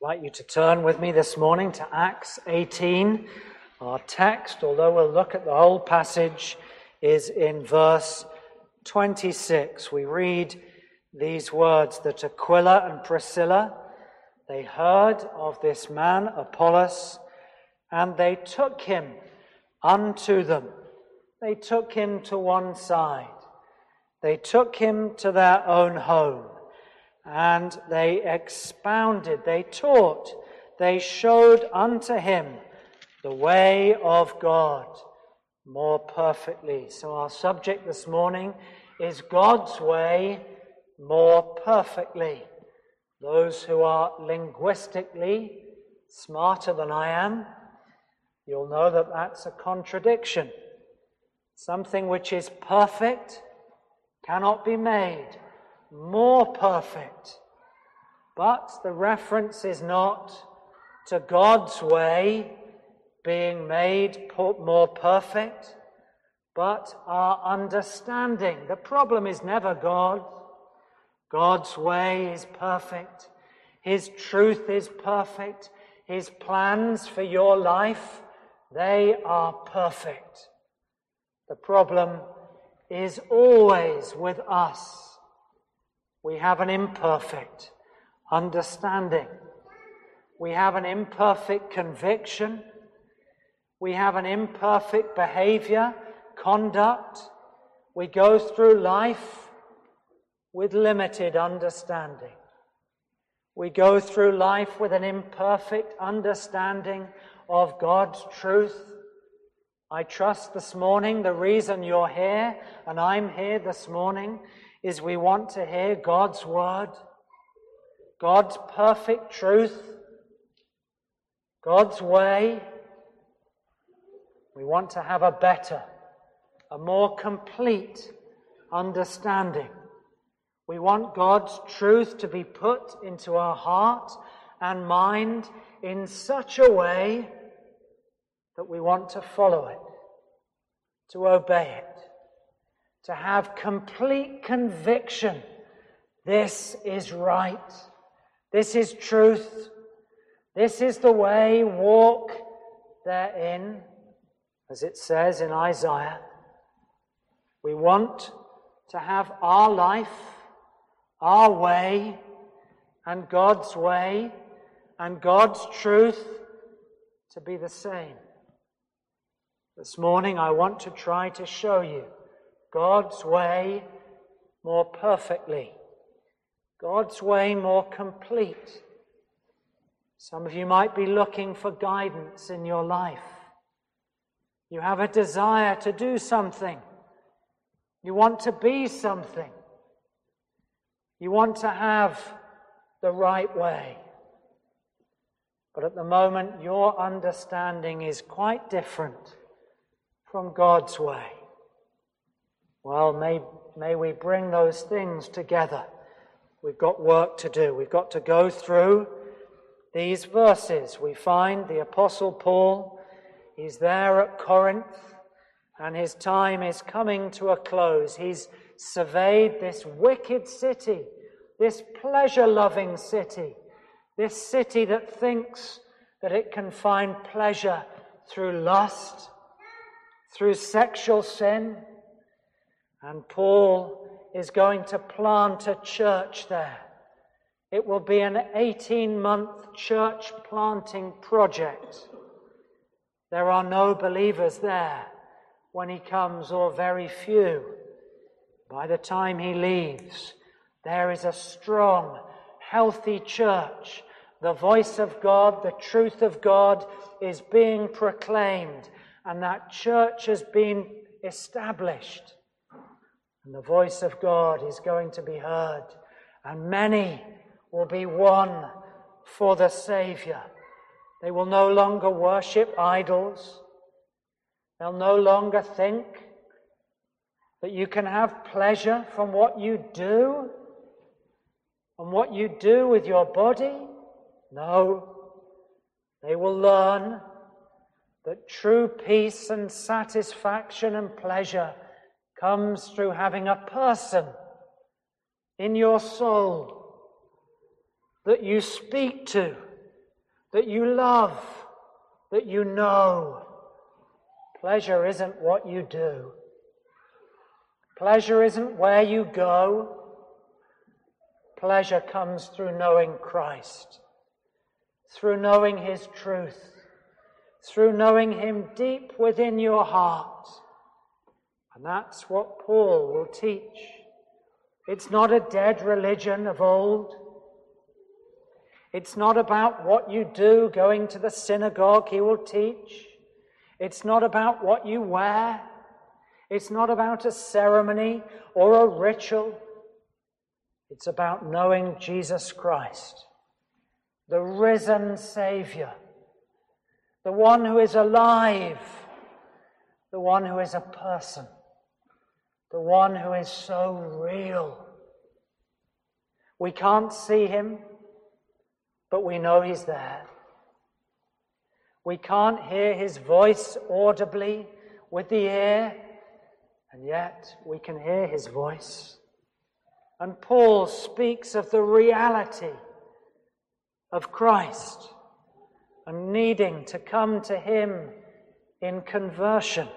I'd like you to turn with me this morning to Acts 18. Our text, although we'll look at the whole passage, is in verse 26. We read these words, that Aquila and Priscilla, they heard of this man, Apollos, and they took him unto them. They took him to one side. They took him to their own home. And they expounded, they taught, they showed unto him the way of God more perfectly. So our subject this morning is God's way more perfectly. Those who are linguistically smarter than I am, you'll know that that's a contradiction. Something which is perfect cannot be made more perfect. But the reference is not to God's way being made more perfect, but our understanding. The problem is never God. God's way is perfect. His truth is perfect. His plans for your life, they are perfect. The problem is always with us. We have an imperfect understanding. We have an imperfect conviction. We have an imperfect behavior, conduct. We go through life with limited understanding. We go through life with an imperfect understanding of God's truth. I trust this morning the reason you're here and I'm here this morning is we want to hear God's word, God's perfect truth, God's way. We want to have a better, a more complete understanding. We want God's truth to be put into our heart and mind in such a way that we want to follow it, to obey it, to have complete conviction. This is right. This is truth. This is the way. Walk therein, as it says in Isaiah. We want to have our life, our way, and God's way, and God's truth to be the same. This morning I want to try to show you God's way more perfectly, God's way more complete. Some of you might be looking for guidance in your life. You have a desire to do something. You want to be something. You want to have the right way. But at the moment, your understanding is quite different from God's way. Well, may we bring those things together. We've got work to do. We've got to go through these verses. We find the Apostle Paul, he's there at Corinth, and his time is coming to a close. He's surveyed this wicked city, this pleasure-loving city, this city that thinks that it can find pleasure through lust, through sexual sin. And Paul is going to plant a church there. It will be an 18-month church planting project. There are no believers there when he comes, or very few. By the time he leaves, there is a strong, healthy church. The voice of God, the truth of God is being proclaimed, and that church has been established. And the voice of God is going to be heard, and many will be won for the Savior. They will no longer worship idols. They'll no longer think that you can have pleasure from what you do and what you do with your body. No, they will learn that true peace and satisfaction and pleasure comes through having a person in your soul that you speak to that you love, that you know. Pleasure isn't what you do. Pleasure isn't where you go. Pleasure comes through knowing Christ, through knowing His truth, through knowing Him deep within your heart. And that's what Paul will teach. It's not a dead religion of old. It's not about what you do going to the synagogue, he will teach. It's not about what you wear. It's not about a ceremony or a ritual. It's about knowing Jesus Christ, the risen Savior, the one who is alive, the one who is a person, the one who is so real. We can't see him, but we know he's there. We can't hear his voice audibly with the ear, and yet we can hear his voice. And Paul speaks of the reality of Christ and needing to come to him in conversion,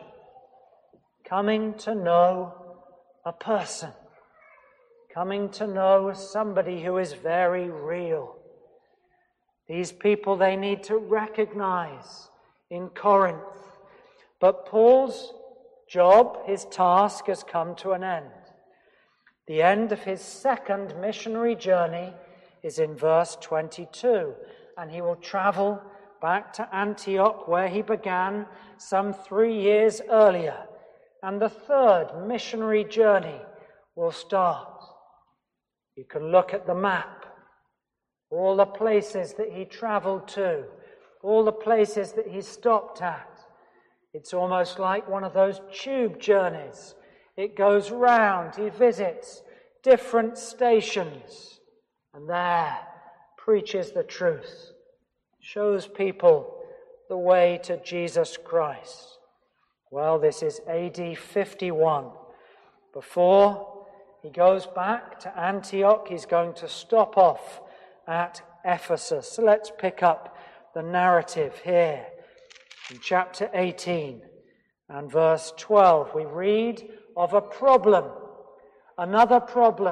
coming to know a person, coming to know somebody who is very real. These people they need to recognize in Corinth. But Paul's job, his task, has come to an end. The end of his second missionary journey is in verse 22, and he will travel back to Antioch, where he began some 3 years earlier, and the third missionary journey will start. You can look at the map, all the places that he traveled to, all the places that he stopped at. It's almost like one of those tube journeys. It goes round, he visits different stations, and there preaches the truth, shows people the way to Jesus Christ. Well, this is AD 51. Before he goes back to Antioch, he's going to stop off at Ephesus. So let's pick up the narrative here in chapter 18 and verse 12. We read of a problem, another problem.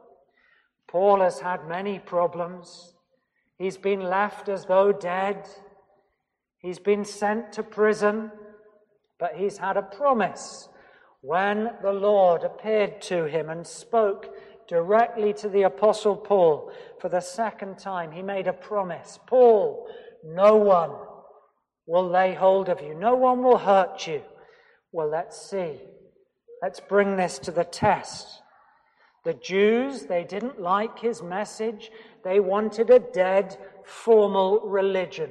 Paul has had many problems. He's been left as though dead. He's been sent to prison, but he's had a promise. When the Lord appeared to him and spoke directly to the Apostle Paul for the second time, he made a promise. Paul, no one will lay hold of you. No one will hurt you. Well, let's see. Let's bring this to the test. The Jews, they didn't like his message. They wanted a dead, formal religion,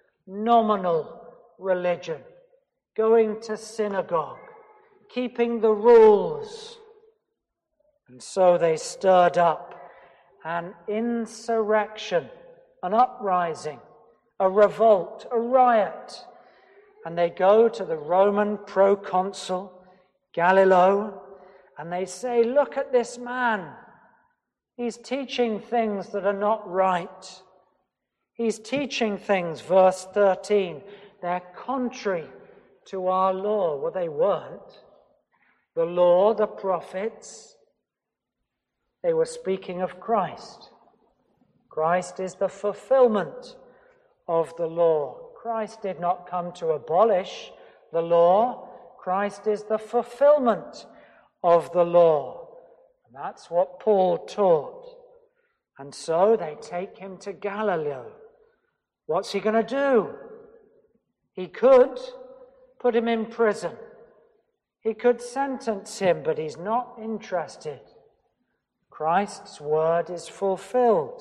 nominal religion, going to synagogue, keeping the rules. And so they stirred up an insurrection, an uprising, a revolt, a riot. And they go to the Roman proconsul, Gallio, and they say, look at this man. He's teaching things that are not right. He's teaching things, verse 13, they're contrary to our law. Well, they weren't. The law, the prophets, they were speaking of Christ. Christ is the fulfillment of the law. Christ did not come to abolish the law. Christ is the fulfillment of the law. And that's what Paul taught. And so they take him to Gallio. What's he going to do? He could put him in prison. He could sentence him, but he's not interested. Christ's word is fulfilled.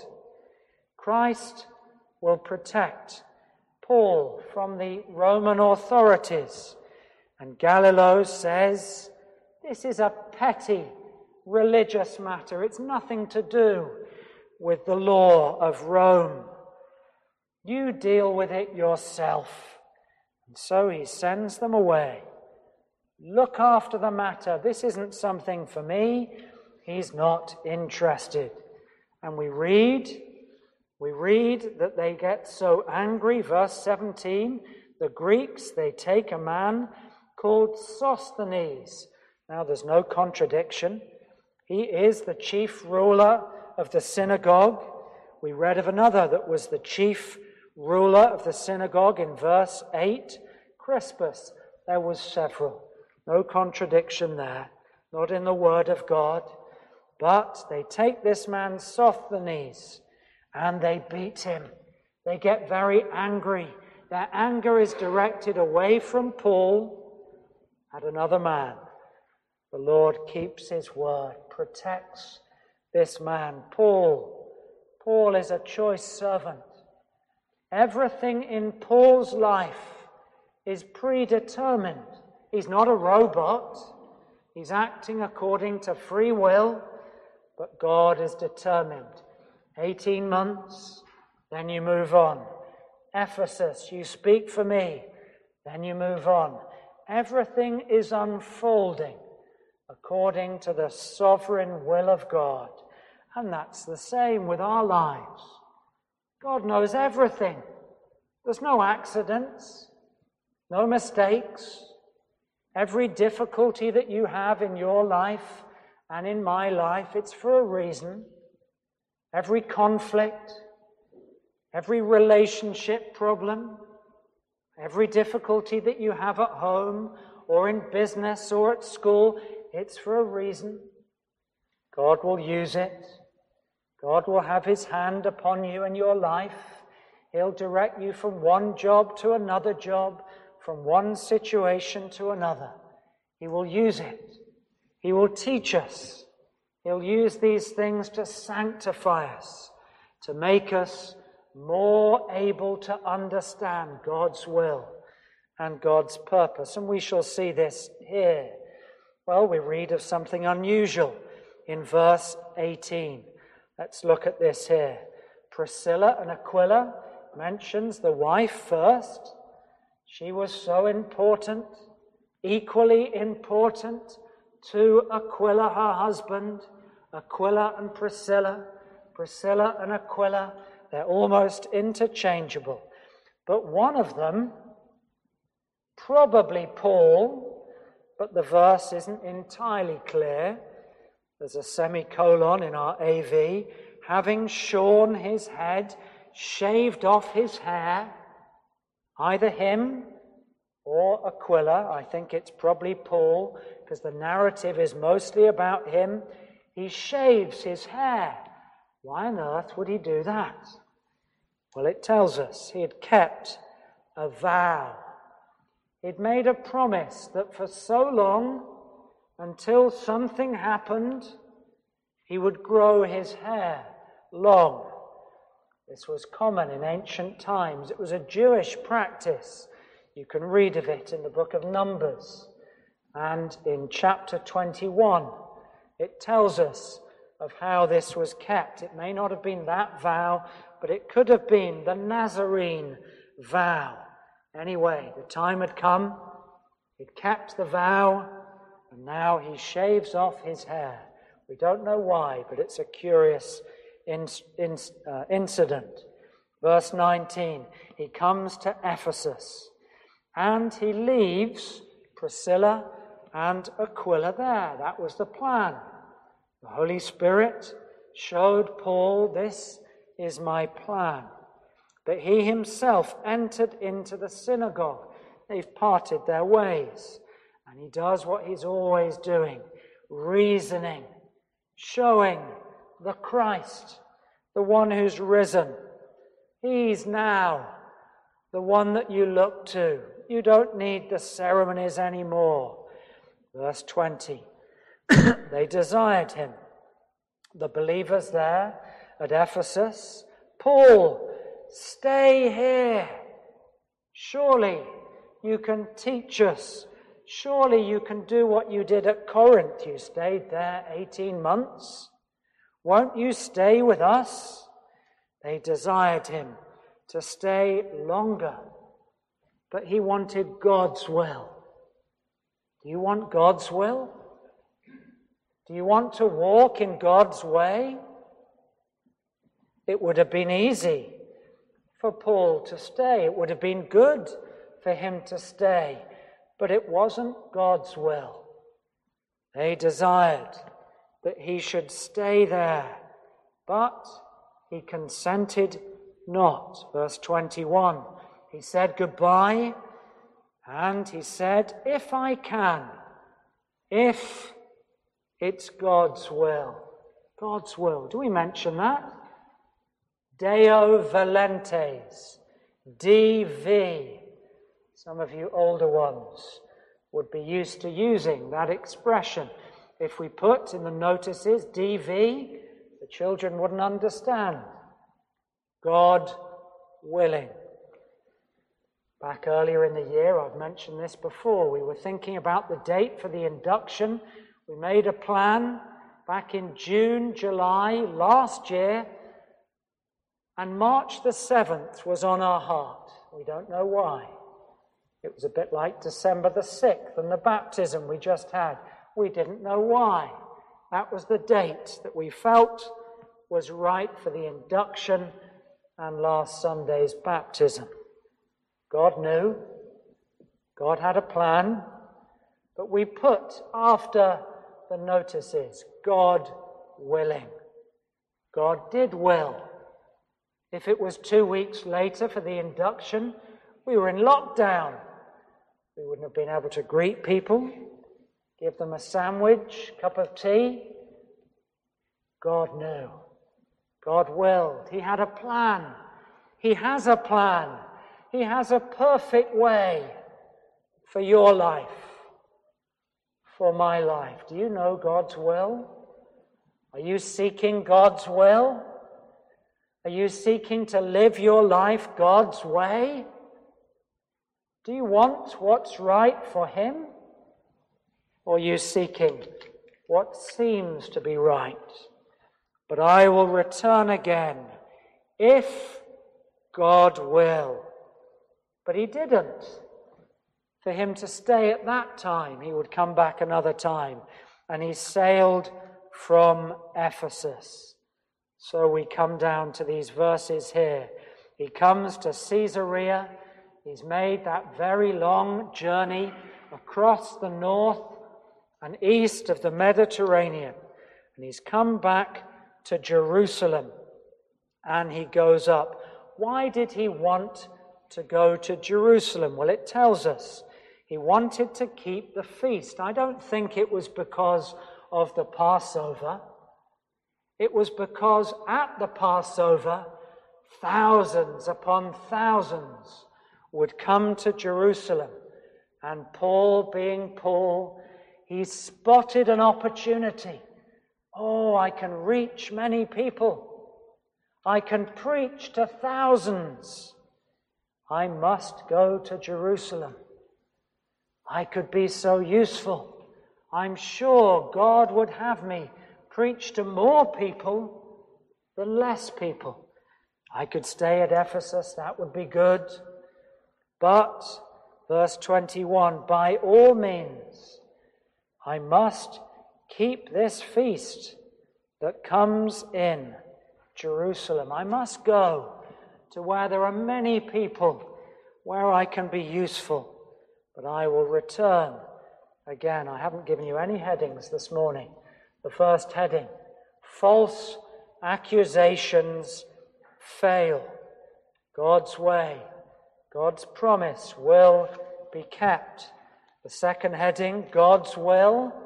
Christ will protect Paul from the Roman authorities. And Gallio says, this is a petty religious matter. It's nothing to do with the law of Rome. You deal with it yourself. And so he sends them away. Look after the matter. This isn't something for me. He's not interested. And we read We read that they get so angry, verse 17, the Greeks, they take a man called Sosthenes. Now there's no contradiction. He is the chief ruler of the synagogue. We read of another that was the chief ruler of the synagogue in verse 8, Crispus. There was several. No contradiction there, not in the word of God. But they take this man Sosthenes and they beat him. They get very angry. Their anger is directed away from Paul at another man. The Lord keeps his word, protects this man, Paul. Paul is a choice servant. Everything in Paul's life is predetermined. He's not a robot. He's acting according to free will, but God is determined. 18 months, then you move on. Ephesus, you speak for me, then you move on. Everything is unfolding according to the sovereign will of God. And that's the same with our lives. God knows everything. There's no accidents, no mistakes. Every difficulty that you have in your life and in my life, it's for a reason. Every conflict, every relationship problem, every difficulty that you have at home or in business or at school, it's for a reason. God will use it. God will have his hand upon you and your life. He'll direct you from one job to another job, from one situation to another. He will use it. He will teach us. He'll use these things to sanctify us, to make us more able to understand God's will and God's purpose. And we shall see this here. Well, we read of something unusual in verse 18. Let's look at this here. Priscilla and Aquila mentions the wife first. She was so important, equally important to Aquila, her husband. Aquila and Priscilla, Priscilla and Aquila, they're almost interchangeable. But one of them, probably Paul, but the verse isn't entirely clear. There's a semicolon in our AV. Having shorn his head, shaved off his hair, either him or Aquila, I think it's probably Paul, because the narrative is mostly about him. He shaves his hair. Why on earth would he do that? Well, it tells us he had kept a vow. He'd made a promise that for so long, until something happened, he would grow his hair long. This was common in ancient times. It was a Jewish practice. You can read of it in the book of Numbers. And in chapter 21, it tells us of how this was kept. It may not have been that vow, but it could have been the Nazarene vow. Anyway, the time had come. He'd kept the vow, and now he shaves off his hair. We don't know why, but it's a curious incident. Verse 19, he comes to Ephesus, and he leaves Priscilla and Aquila there. That was the plan. The Holy Spirit showed Paul, this is my plan. But he himself entered into the synagogue. They've parted their ways. And he does what he's always doing, reasoning, showing the Christ, the one who's risen. He's now the one that you look to. You don't need the ceremonies anymore. Verse 20, they desired him. The believers there at Ephesus, Paul, stay here. Surely you can teach us. Surely you can do what you did at Corinth. You stayed there 18 months. Won't you stay with us? They desired him to stay longer, but he wanted God's will. Do you want God's will? Do you want to walk in God's way? It would have been easy for Paul to stay. It would have been good for him to stay. But it wasn't God's will. They desired that he should stay there, but he consented not. Verse 21, he said goodbye, and he said, if I can, if it's God's will. God's will. Do we mention that? Deo volentes. DV. Some of you older ones would be used to using that expression. If we put in the notices DV, the children wouldn't understand. God willing. Back earlier in the year, I've mentioned this before, we were thinking about the date for the induction. We made a plan back in June, July last year, and March the 7th was on our heart. We don't know why. It was a bit like December the 6th and the baptism we just had. We didn't know why. That was the date that we felt was right for the induction and last Sunday's baptism. God knew. God had a plan. But we put after the notices, God willing. God did will. If it was 2 weeks later for the induction, we were in lockdown. We wouldn't have been able to greet people, give them a sandwich, cup of tea. God knew. God willed. He had a plan. He has a plan. He has a perfect way for your life, for my life. Do you know God's will? Are you seeking God's will? Are you seeking to live your life God's way? Do you want what's right for Him? Or are you seeking what seems to be right? But I will return again, if God will. But He didn't. For Him to stay at that time, He would come back another time. And He sailed from Ephesus. So we come down to these verses here. He comes to Caesarea. He's made that very long journey across the north and east of the Mediterranean. And he's come back to Jerusalem. And he goes up. Why did he want to go to Jerusalem? Well, it tells us he wanted to keep the feast. I don't think it was because of the Passover. It was because at the Passover, thousands upon thousands would come to Jerusalem. And Paul, being Paul, he spotted an opportunity. Oh, I can reach many people. I can preach to thousands. I must go to Jerusalem. I could be so useful. I'm sure God would have me preach to more people than less people. I could stay at Ephesus, that would be good. But, verse 21, by all means, I must keep this feast that comes in Jerusalem. I must go to where there are many people, where I can be useful. But I will return again. I haven't given you any headings this morning. The first heading, false accusations fail. God's way, God's promise will be kept. The second heading, God's will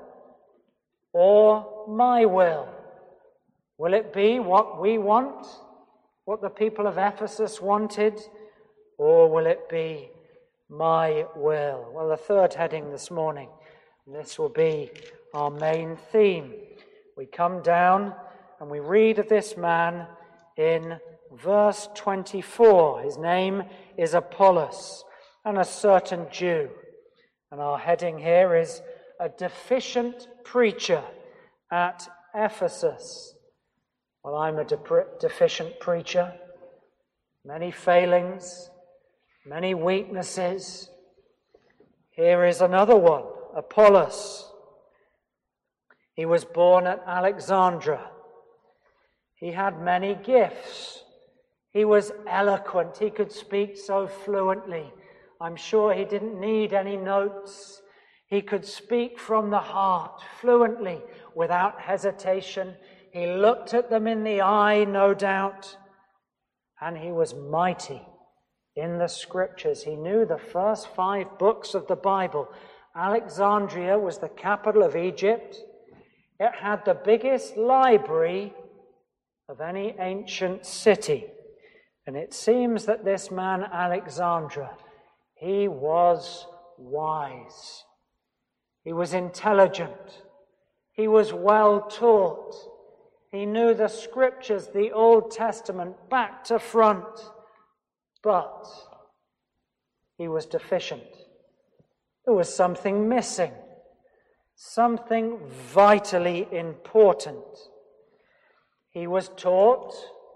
or my will. Will it be what we want, what the people of Ephesus wanted, or will it be my will? Well, the third heading this morning, and this will be our main theme. We come down and we read of this man in verse 24. His name is Apollos, and a certain Jew. And our heading here is a deficient preacher at Ephesus. Well, I'm a deficient preacher. Many failings, many weaknesses. Here is another one, Apollos. He was born at Alexandria. He had many gifts. He was eloquent. He could speak so fluently. I'm sure he didn't need any notes. He could speak from the heart fluently without hesitation. He looked at them in the eye, no doubt. And he was mighty in the scriptures. He knew the first 5 books of the Bible. Alexandria was the capital of Egypt. It had the biggest library of any ancient city. And it seems that this man, Alexander, he was wise. He was intelligent. He was well taught. He knew the scriptures, the Old Testament, back to front. But he was deficient. There was something missing. Something vitally important. He was taught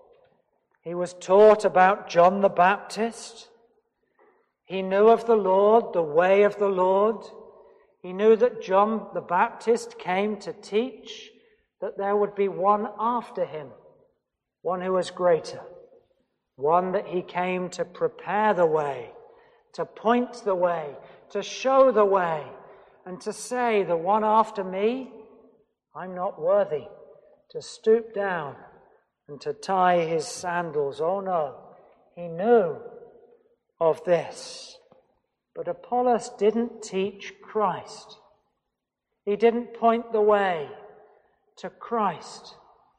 about John the Baptist. He knew of the Lord, the way of the Lord. He knew that John the Baptist came to teach that there would be one after him, one who was greater, one that he came to prepare the way, to point the way, to show the way, and to say, the one after me, I'm not worthy to stoop down and to tie his sandals. Oh no, he knew of this. But Apollos didn't teach Christ. He didn't point the way to Christ.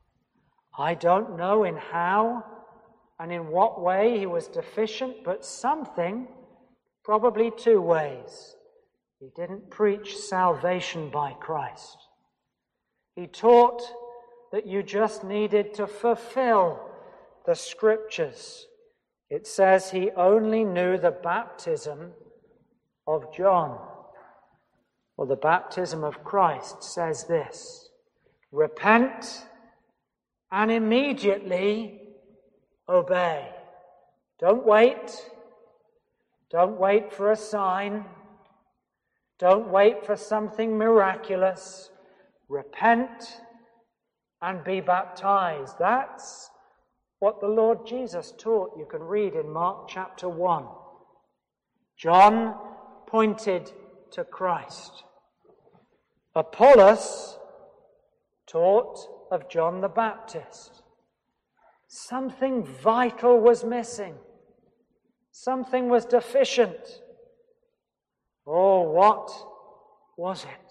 I don't know in how and in what way he was deficient, but something, probably 2 ways. He didn't preach salvation by Christ. He taught that you just needed to fulfill the scriptures. It says he only knew the baptism of John. Well, the baptism of Christ says this: repent and immediately obey. Don't wait. Don't wait for a sign. Don't wait for something miraculous. Repent and be baptized. That's what the Lord Jesus taught. You can read in Mark chapter 1. John pointed to Christ. Apollos taught of John the Baptist. Something vital was missing. Something was deficient. Oh, what was it?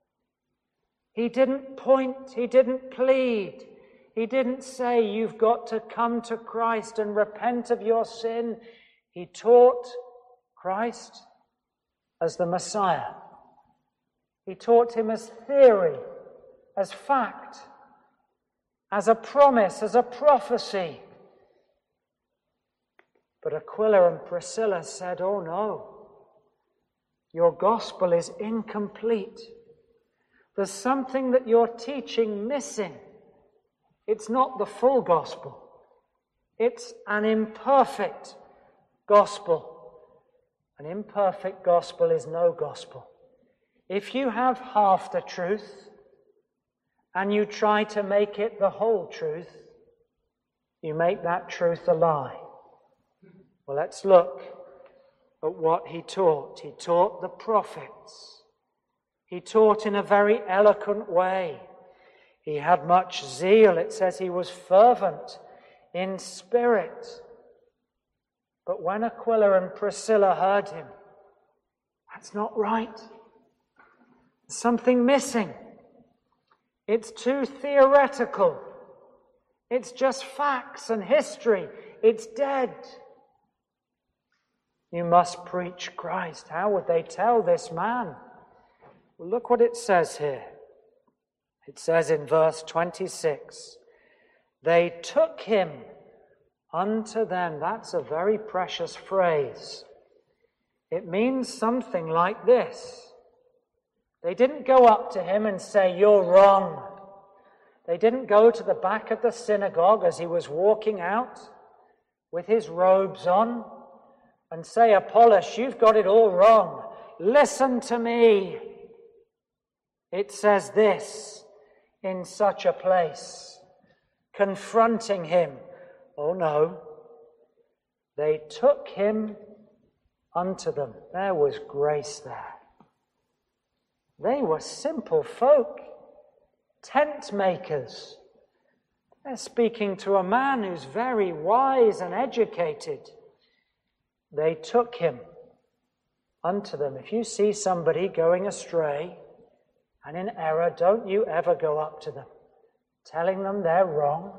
He didn't point, he didn't plead, he didn't say, you've got to come to Christ and repent of your sin. He taught Christ as the Messiah. He taught him as theory, as fact, as a promise, as a prophecy. But Aquila and Priscilla said, oh no, your gospel is incomplete. There's something that you're teaching missing. It's not the full gospel. It's an imperfect gospel. An imperfect gospel is no gospel. If you have half the truth and you try to make it the whole truth, you make that truth a lie. Well, let's look at what he taught. He taught the prophets. He taught in a very eloquent way. He had much zeal. It says he was fervent in spirit. But when Aquila and Priscilla heard him, that's not right. There's something missing. It's too theoretical. It's just facts and history. It's dead. You must preach Christ. How would they tell this man? Well, look what it says here. It says in verse 26, they took him unto them. That's a very precious phrase. It means something like this. They didn't go up to him and say, you're wrong. They didn't go to the back of the synagogue as he was walking out with his robes on and say, Apollos, you've got it all wrong. Listen to me. It says this in such a place. confronting him. Oh no. They took him unto them. There was grace there. They were simple folk, tent makers. They're speaking to a man who's very wise and educated. They took him unto them. If you see somebody going astray and in error, don't you ever go up to them, telling them they're wrong,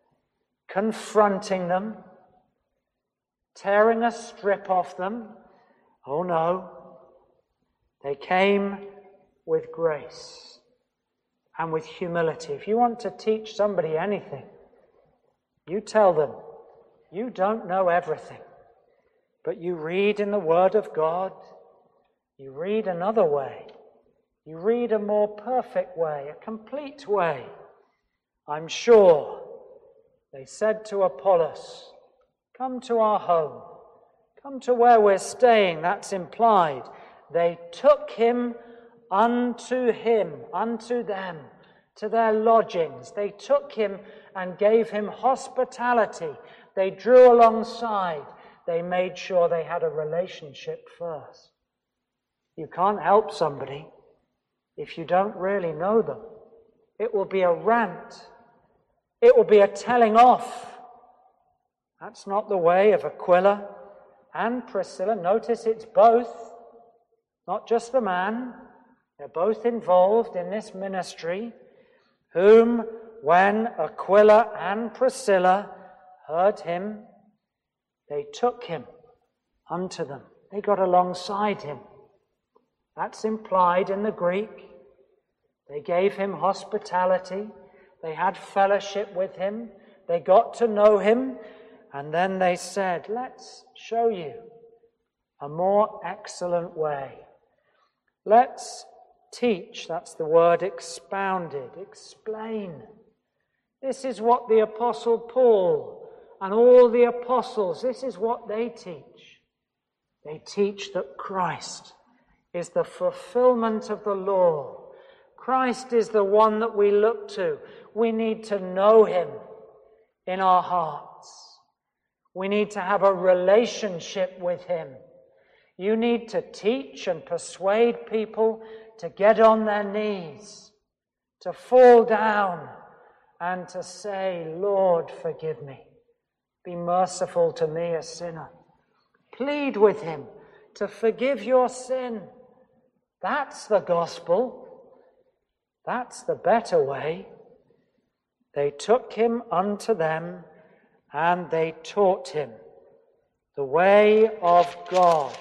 confronting them, tearing a strip off them. Oh no. They came with grace and with humility. If you want to teach somebody anything, you tell them, you don't know everything, but you read in the Word of God, you read another way, you read a more perfect way, a complete way. I'm sure they said to Apollos, come to our home, come to where we're staying. That's implied. They took him unto them, to their lodgings. They took him and gave him hospitality. They drew alongside. They made sure they had a relationship first. You can't help somebody if you don't really know them. It will be a rant. It will be a telling off. That's not the way of Aquila and Priscilla. Notice it's both, not just the man. They're both involved in this ministry, whom, when Aquila and Priscilla heard him, they took him unto them. They got alongside him. That's implied in the Greek. They gave him hospitality. They had fellowship with him. They got to know him. And then they said, let's show you a more excellent way. Let's teach, that's the word expounded, explain. This is what the Apostle Paul and all the apostles, this is what they teach. They teach that Christ is the fulfillment of the law. Christ is the one that we look to. We need to know him in our hearts. We need to have a relationship with him. You need to teach and persuade people to get on their knees, to fall down and to say, Lord, forgive me. Be merciful to me, a sinner. Plead with him to forgive your sin. That's the gospel. That's the better way. They took him unto them, and they taught him the way of God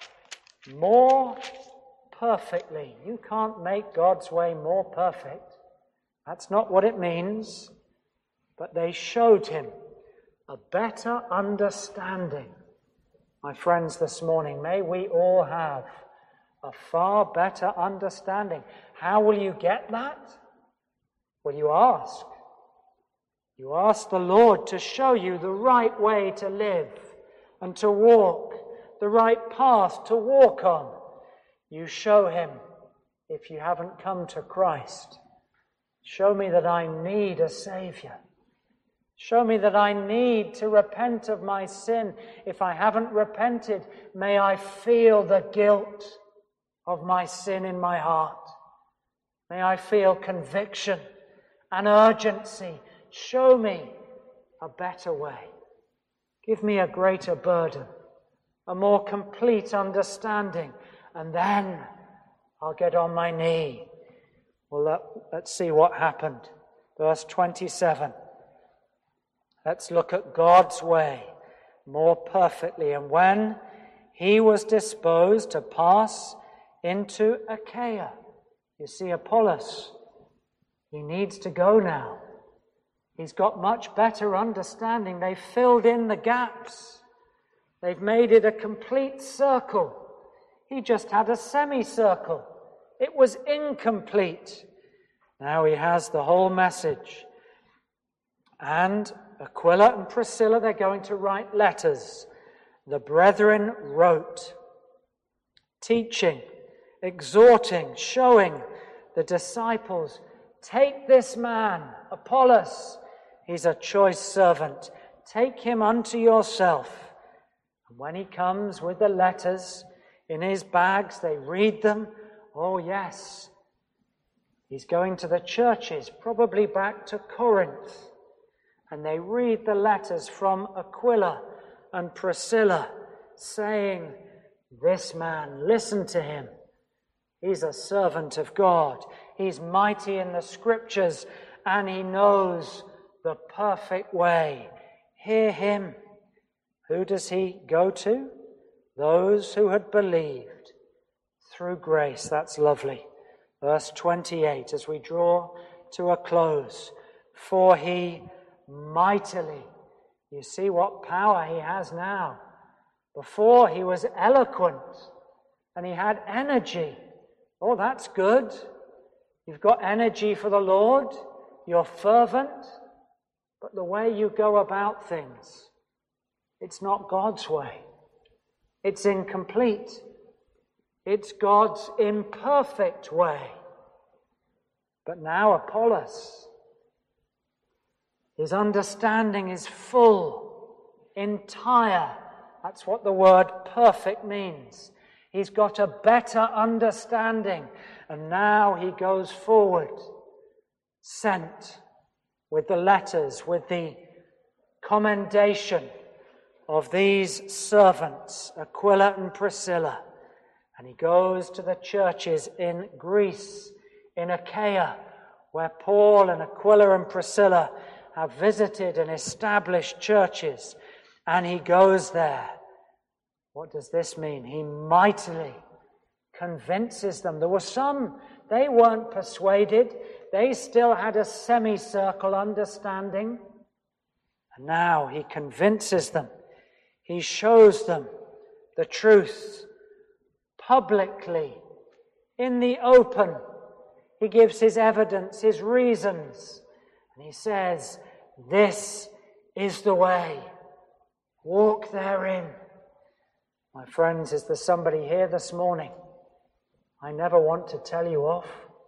more perfectly. You can't make God's way more perfect. That's not what it means. But they showed him a better understanding. My friends, this morning, may we all have a far better understanding. How will you get that? Well, you ask. You ask the Lord to show you the right way to live and to walk, the right path to walk on. You show him if you haven't come to Christ. Show me that I need a Savior. Show me that I need to repent of my sin. If I haven't repented, may I feel the guilt of my sin in my heart. May I feel conviction and urgency. Show me a better way. Give me a greater burden, a more complete understanding, and then I'll get on my knee. Well, let's see what happened. Verse 27. Let's look at God's way more perfectly. And when he was disposed to pass into Achaia, you see Apollos, he needs to go now. He's got much better understanding. They've filled in the gaps. They've made it a complete circle. He just had a semicircle. It was incomplete. Now he has the whole message. And Aquila and Priscilla, they're going to write letters. The brethren wrote, teaching, exhorting, showing the disciples, take this man, Apollos, He's a choice servant. Take him unto yourself. And when he comes with the letters in his bags, they read them. Oh, yes. He's going to the churches, probably back to Corinth. And they read the letters from Aquila and Priscilla, saying, this man, listen to him. He's a servant of God. He's mighty in the scriptures, and he knows the perfect way. Hear him. Who does he go to? Those who had believed through grace. That's lovely. Verse 28, as we draw to a close. For he mightily, you see what power he has now. Before he was eloquent and he had energy. Oh, that's good. You've got energy for the Lord. You're fervent. But the way you go about things, it's not God's way. It's incomplete. It's God's imperfect way. But now Apollos, his understanding is full, entire. That's what the word perfect means. He's got a better understanding. And now he goes forward, sent with the letters, with the commendation of these servants, Aquila and Priscilla. And he goes to the churches in Greece, in Achaia, where Paul and Aquila and Priscilla have visited and established churches. And he goes there. What does this mean? He mightily convinces them. There were some, they weren't persuaded. They still had a semicircle understanding. And now he convinces them. He shows them the truth publicly, in the open. He gives his evidence, his reasons. And he says, this is the way. Walk therein. My friends, is there somebody here this morning? I never want to tell you off.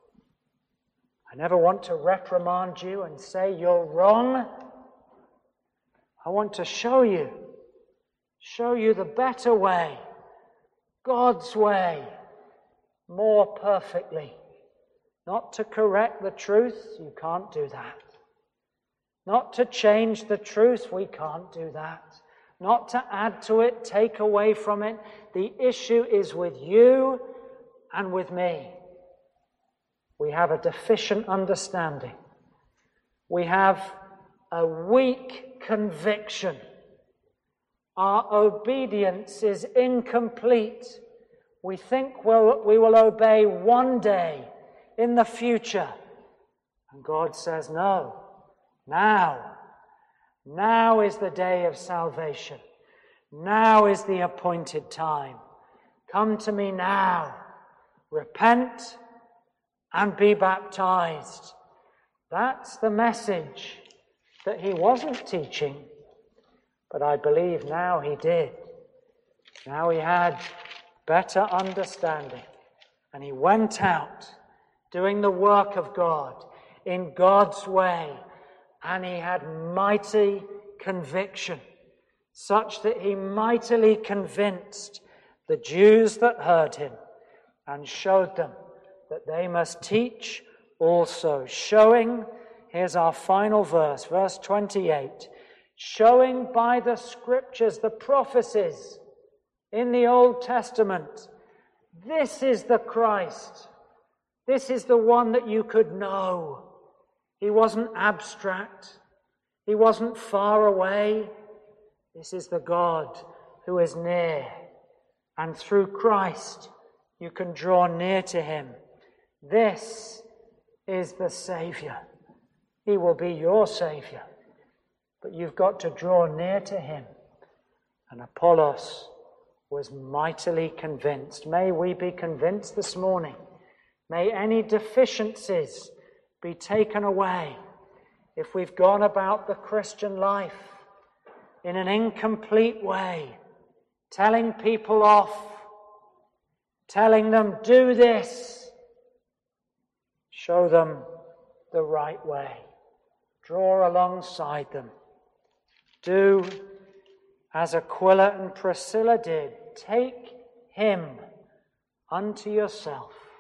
I never want to reprimand you and say you're wrong. I want to show you the better way, God's way, more perfectly. Not to correct the truth, you can't do that. Not to change the truth, we can't do that. Not to add to it, take away from it. The issue is with you and with me. We have a deficient understanding. We have a weak conviction. Our obedience is incomplete. We think we will obey one day in the future. And God says, no. Now is the day of salvation. Now is the appointed time. Come to me now. Repent and be baptized. That's the message that he wasn't teaching, but I believe now he did. Now he had better understanding, and he went out doing the work of God in God's way, and he had mighty conviction, such that he mightily convinced the Jews that heard him and showed them that they must teach also, showing, here's our final verse, verse 28, showing by the scriptures, the prophecies in the Old Testament, this is the Christ. This is the one that you could know. He wasn't abstract. He wasn't far away. This is the God who is near. And through Christ, you can draw near to him. This is the Savior. He will be your Savior. But you've got to draw near to him. And Apollos was mightily convinced. May we be convinced this morning. May any deficiencies be taken away if we've gone about the Christian life in an incomplete way, telling people off, telling them, do this. Show them the right way. Draw alongside them. Do as Aquila and Priscilla did. Take him unto yourself.